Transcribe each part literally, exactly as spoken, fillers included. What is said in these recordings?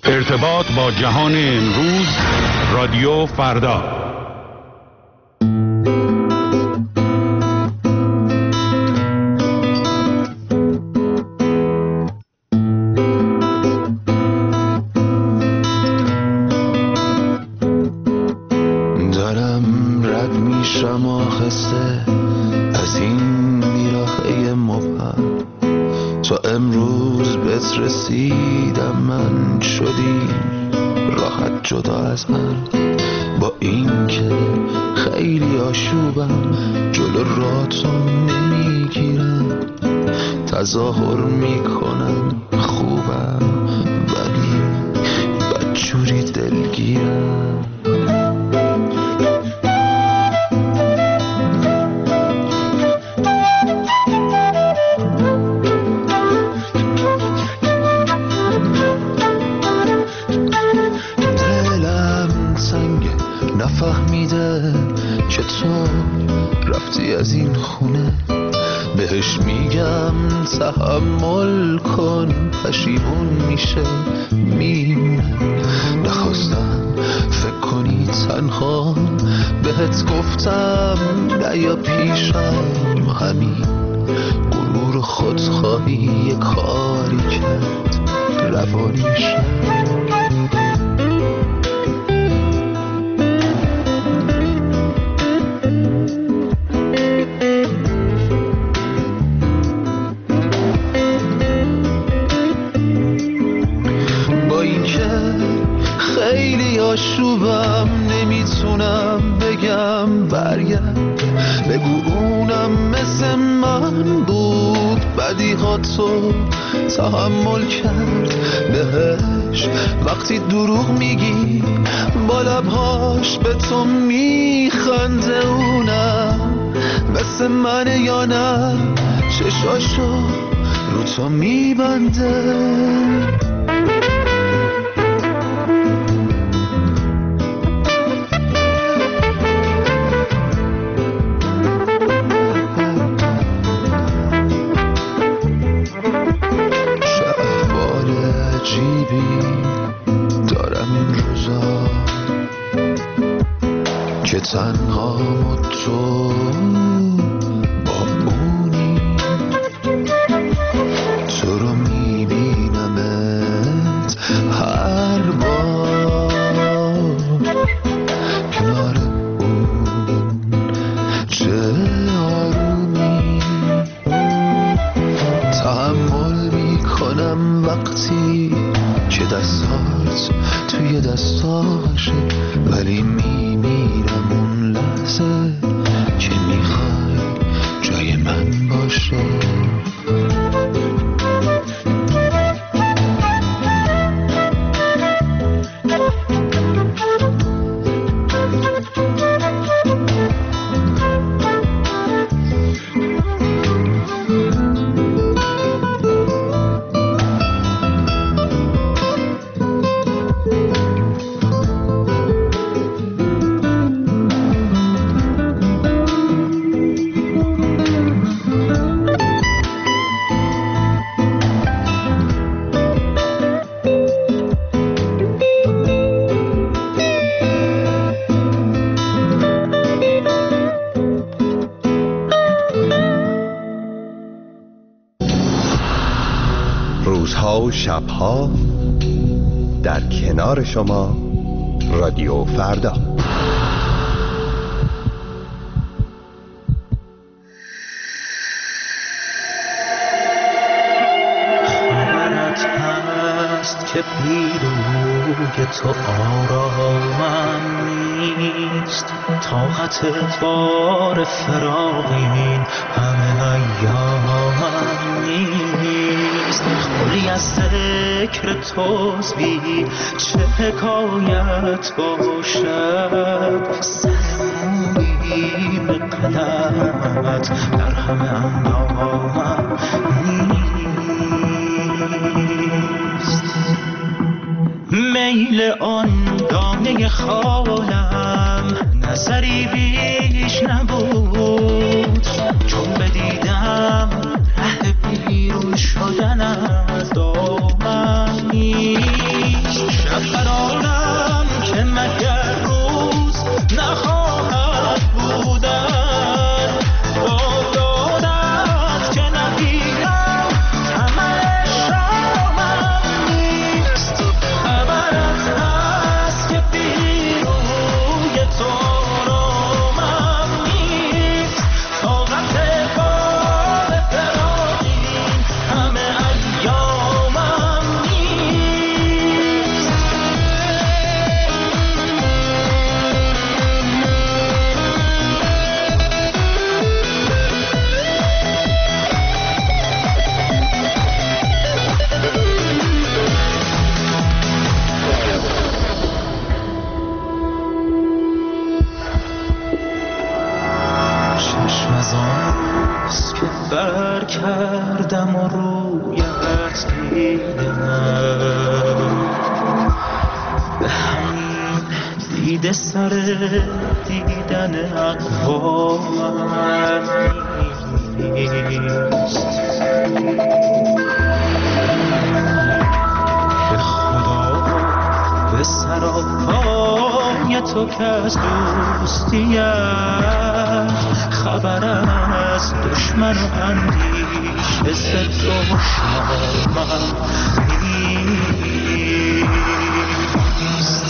ارتباط با جهان امروز، رادیو فردا. دارم رد میشم آخسته از این بیراهه مبهم، تا امروز بهت رسیدم من شدیم راحت جدا از هم، با این که خیلی آشوبم جلو راتو نمیگیرم، تظاهر میکنم خوبم ولی بدجوری دلگیرم. نفهمیده چطور رفتی از این خونه، بهش میگم تحمل کن پشیمون میشه میمونه. نخواستم فکر کنی تنها بهت گفتم نیا پیشم، همین غرور خودخواهی یه کاری کرد روانیشم. آشوبم نمیتونم بگم برگرد، بگو اونم مثل من بود بدیهاتو تحمل کرد. بهش وقتی دروغ میگی با لبهاش به تو میخنده، اونم مثل منه یا نه چشاشو رو تو میبنده. دارم این روزا که تنها تو با اونی، تو رو میبینمت هر بار کنار اون، چه آرومی تحمل میکنم وقتی که دستات توی دستاشه، ولی میمیرم اون لحظه که میخوای جای من باشه. روزها و شبها در کنار شما، رادیو فردا. خبرت هست که پیروی تو آرامم نیست، طاقت بار فراقین همه ایامم نیست. خلی از ذکر توزبی چه حکایت باشد، سرمویی به قدمت در همه اندامم نیست. میل آن دانه خالم نظری بیش نبود، چون بدیدم ره بیرون شدن از دامن نیست. یه سر دیدن اقوام نیست. به خدا به سراپای تو که از دوستیت خبر از دشمن و اندیشه ز دشمن نیست.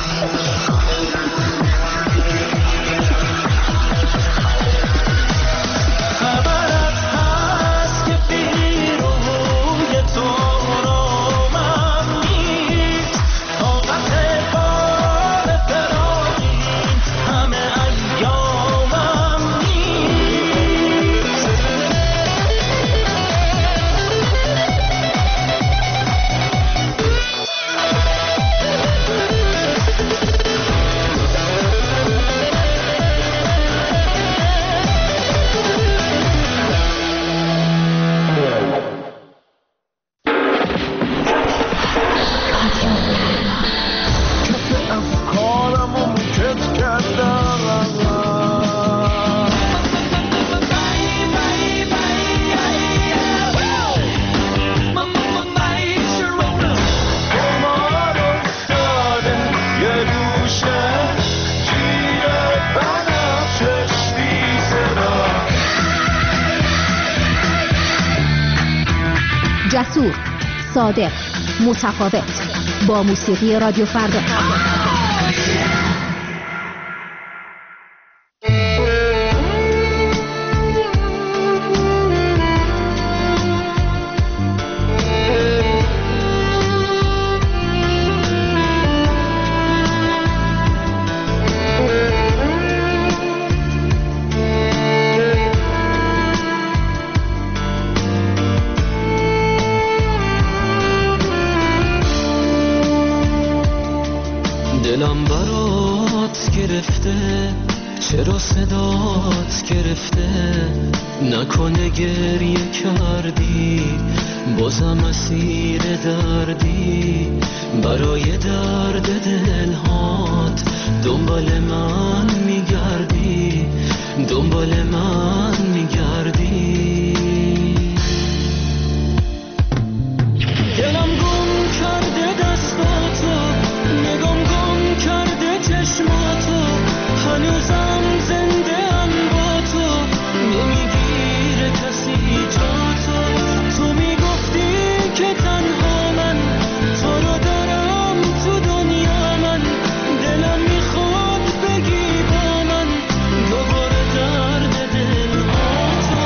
خبرت هست که بیروی تو رامم نیست، طاقت بار فراقین همه ایامم نیست. جسور، صادق، متفاوت، با موسیقی رادیو فردا. دلم برات گرفته، چرا صدات گرفته، نکنه گریه کردی بازم اسیر دردی، برای درد دلهات دنبال من میگردی، دنبال من میگردی. دلم گم کرده دستاتو، نگام گم کرده چشماتو، هنوزم زنده ام با تو، نمیگیره کسی جاتو. تو میگفتی که تنها من تو رو دارم تو دنیا، من دلم میخواد بگی با من دوباره درد دلهاتو.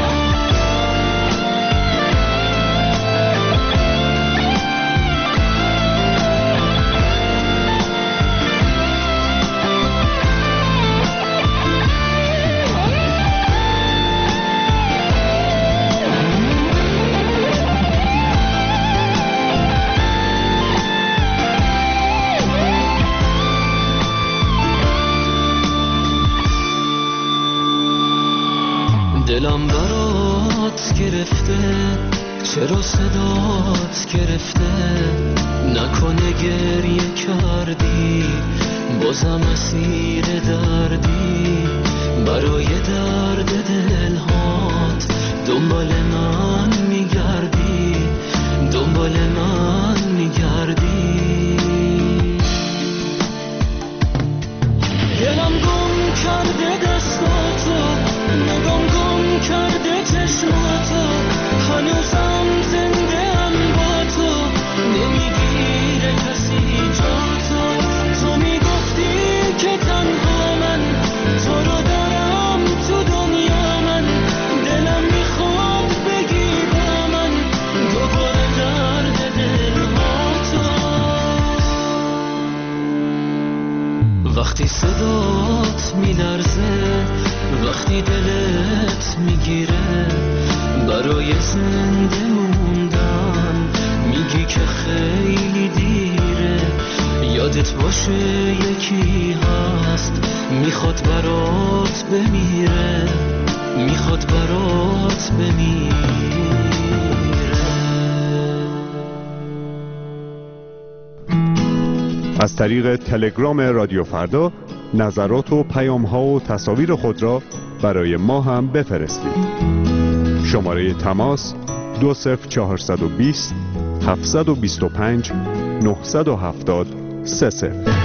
دلم برات گرفته، چرا صدات گرفته، نکنه گریه کردی بازم اسیر دردی، برای درد دلهات دنبال من میگردی، دنبال من میگردی. دلم گم کرده دستاتو، نگام گم کرده چشماتو، هنوزم زنده ام با تو، نمیگیره کسی جاتو. تو میگفتی که تنها من تو رو دارم تو دنیا، من دلم میخواد بگی با من دوباره درد دلهاتو. وقتی صدات میلرزه، وقتی دلت میگیره، برای زنده موندن میگی که خیلی دیره. یادت باشه یکی هست میخواد برات بمیره، میخواد برات بمیره. از طریق تلگرام رادیو فردا نظرات و پیام‌ها و تصاویر خود را برای ما هم بفرستید. شماره تماس دو صفر چهارصد و بیست هفتصد و بیست و پنج نهصد و هفتاد سه صفر.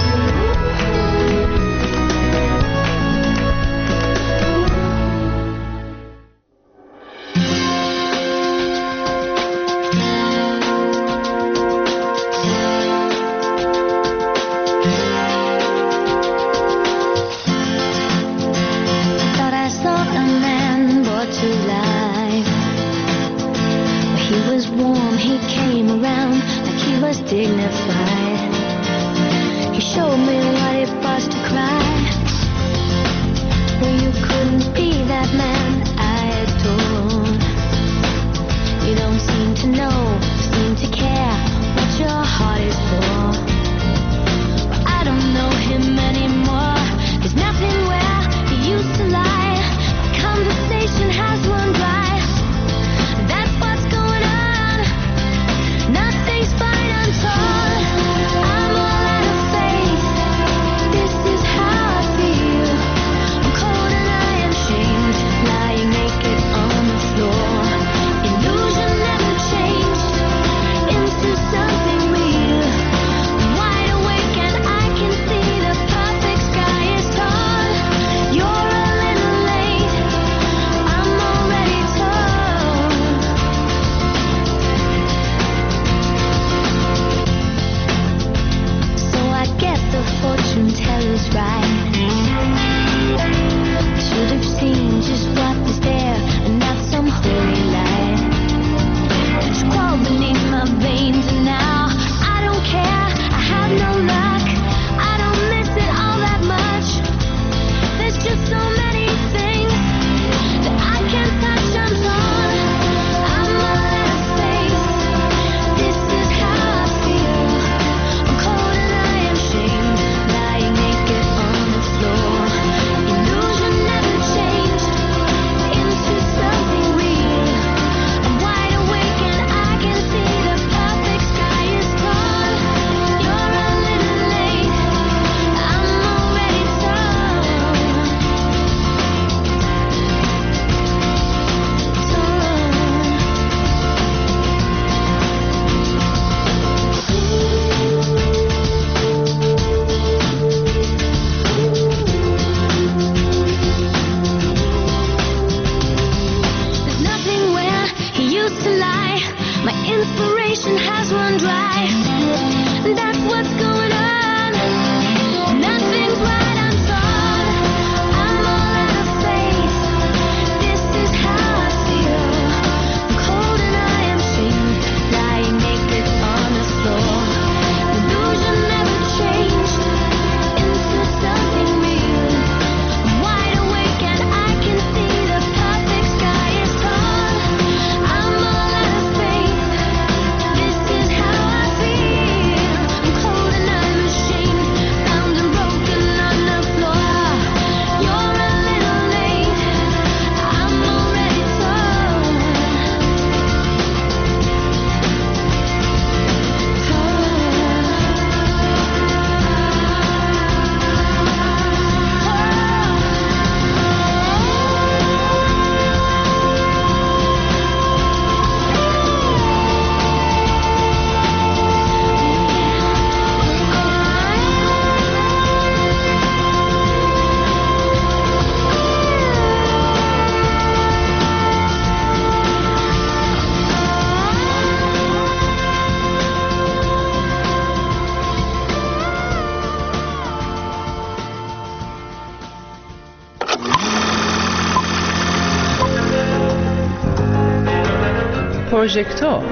پروژکتور.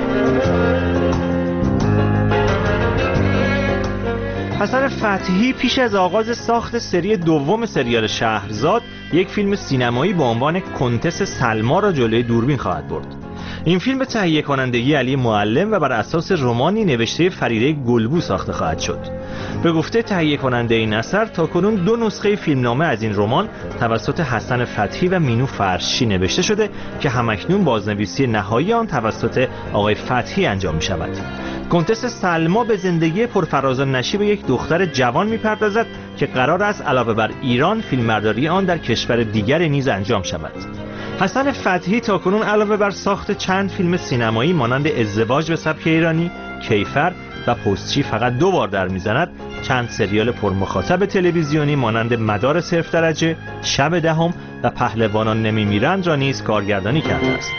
حسن فتحی پیش از آغاز ساخت سری دوم سریال شهرزاد یک فیلم سینمایی با عنوان کنتس سلما را جلوی دوربین خواهد برد. این فیلم به تهیه کنندگی علی معلم و بر اساس رمانی نوشته فریده گلبو ساخته خواهد شد. به گفته تهیه کننده این اثر تاکنون دو نسخه فیلمنامه از این رمان توسط حسن فتحی و مینو فرشی نوشته شده که همکنون بازنویسی نهایی آن توسط آقای فتحی انجام می شود. کنتس سلما به زندگی پرفراز و نشیب یک دختر جوان می‌پردازد که قرار است علاوه بر ایران فیلمبرداری آن در کشور دیگری نیز انجام شود. حسن فتحی تاکنون علاوه بر ساخت چند فیلم سینمایی مانند ازدواج به سبک ایرانی، کیفر و پستچی فقط دو بار در میزند، چند سریال پرمخاطب تلویزیونی مانند مدار صفر درجه، شب دهم و پهلوانان نمیمیرند را نیز کارگردانی کرده است.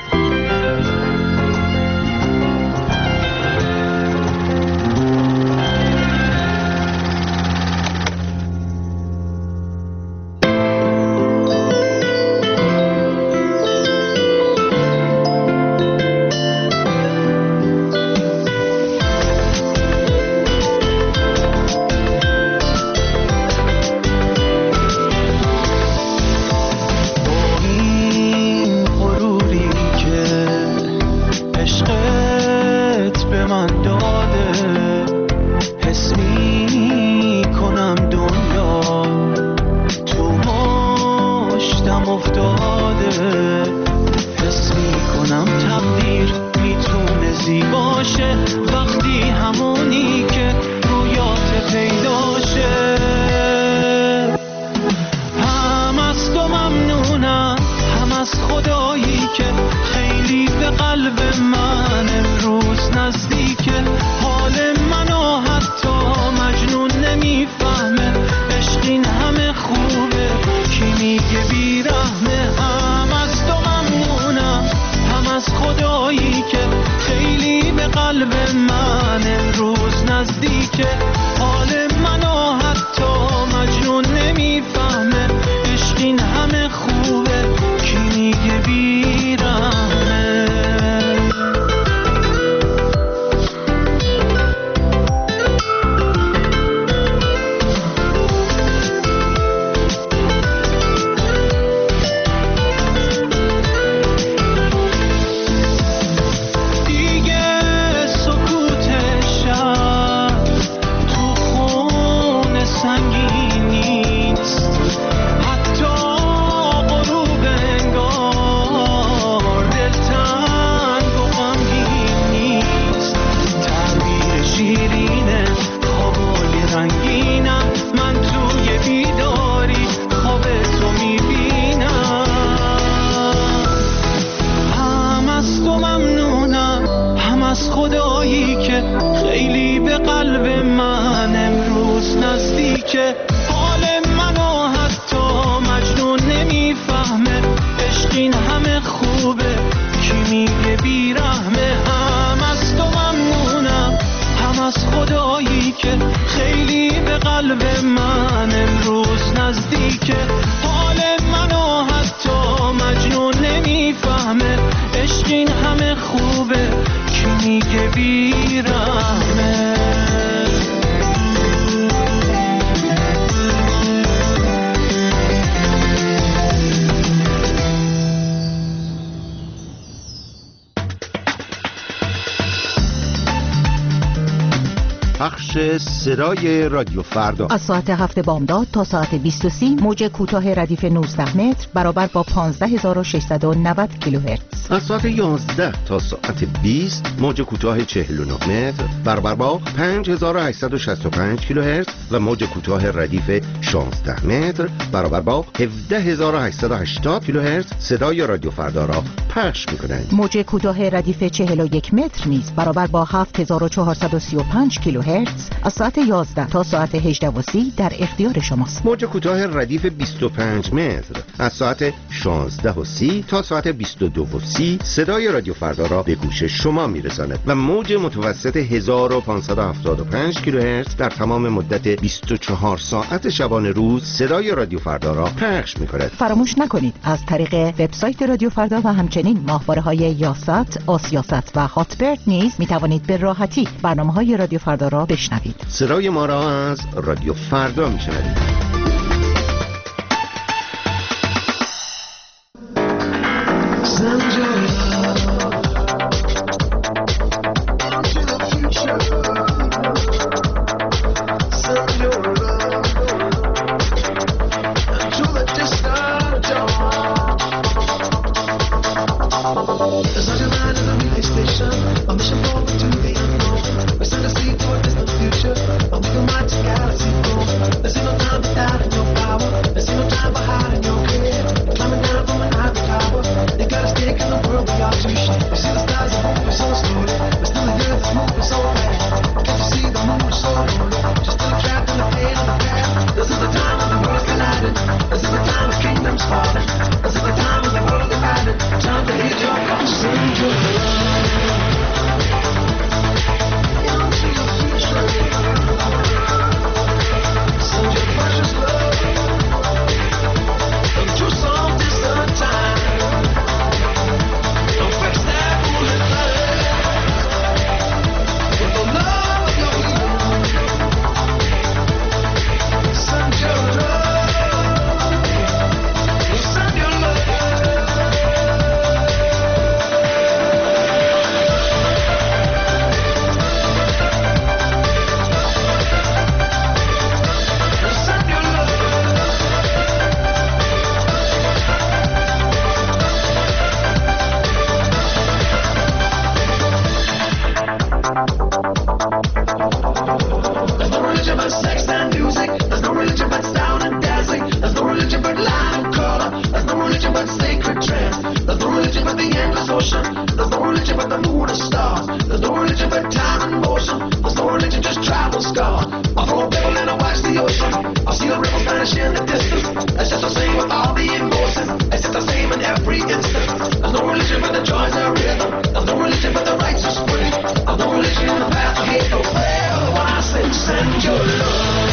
پخش صدای رادیو فردا از ساعت هفت بامداد تا ساعت بیست و سی موج کوتاه ردیف نوزده متر برابر با پانزده هزار و ششصد و نود کیلوهرتز. از ساعت یازده تا ساعت بیست موج کوتاه چهل و نه متر برابر با پنج هزار و هشتصد و شصت و پنج کیلوهرتز و موج کوتاه ردیف شانزده متر برابر با هفده هزار و هشتصد و هشتاد کیلوهرتز صدای رادیو فردا را پخش می‌کنند. موج کوتاه ردیف چهل و یک متر نیز برابر با هفت هزار و چهارصد و سی و پنج کیلوهرتز از ساعت یازده تا ساعت هجده و سی در اختیار شماست. موج کوتاه ردیف بیست و پنج متر از ساعت شانزده و سی تا ساعت بیست و دو و سی صدای رادیو فردا را به گوش شما میرساند و موج متوسط هزار و پانصد و هفتاد و پنج کیلوهرتز در تمام مدت بیست و چهار ساعت شبانه روز صدای رادیو فردا را پخش می‌کند. فراموش نکنید از طریق وبسایت رادیو فردا و همچنین ماهواره‌های یاست، آسیاست و هاتبرد نیز می‌توانید به راحتی برنامه‌های رادیو فردا را بشنوید. صدای ما را از رادیو فردا می‌شنوید. As long as I'm in the station, I'm mission forward to the unknown. no scar. I'll throw a pebble and I'll watch the ocean. I'll see the ripples vanish in the distance. It's just the same with all the emotions. It's just the same in every instant. There's no religion but the joys of rhythm. There's no religion but the righteous way. There's no religion in the path of hate. No prayer when I say send your love.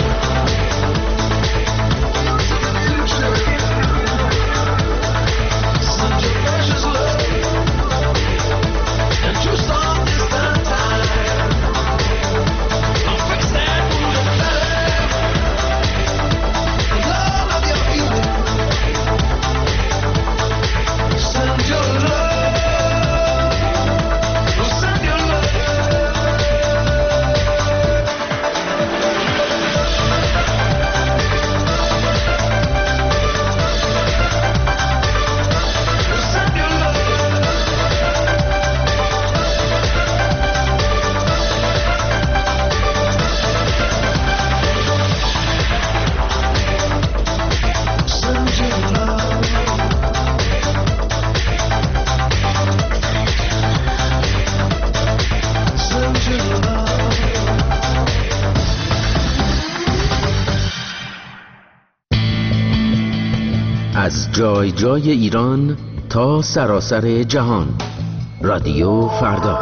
از جای جای ایران تا سراسر جهان، رادیو فردا.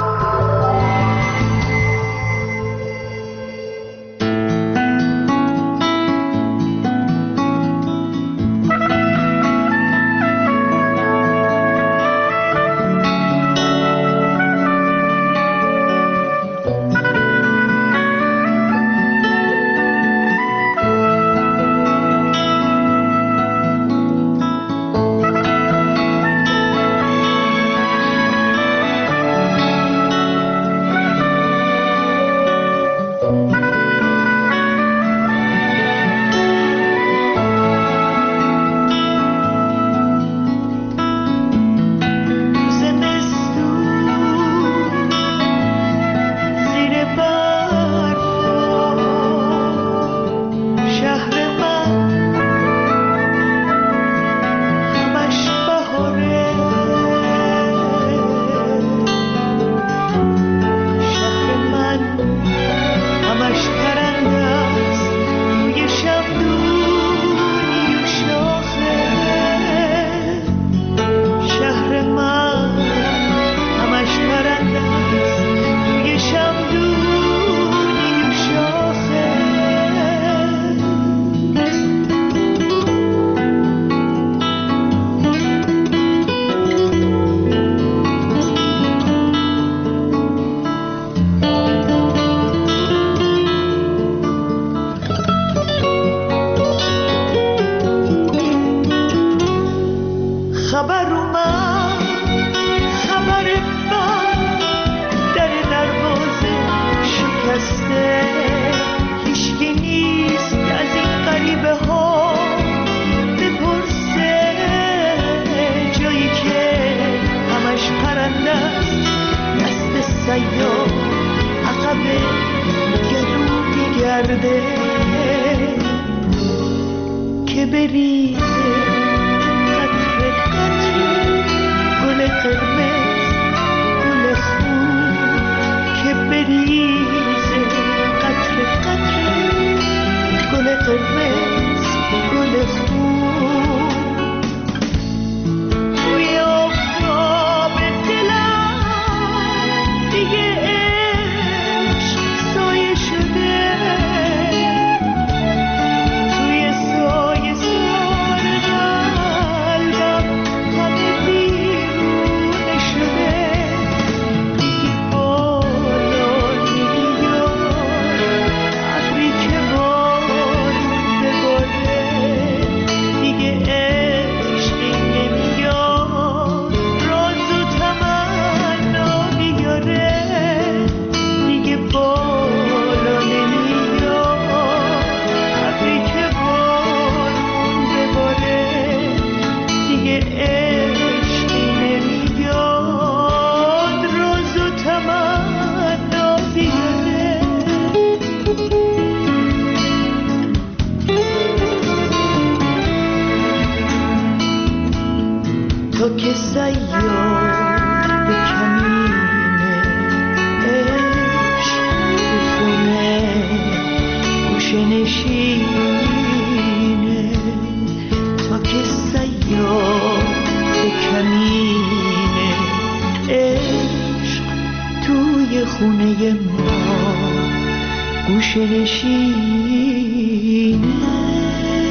Oh گوشه نشینه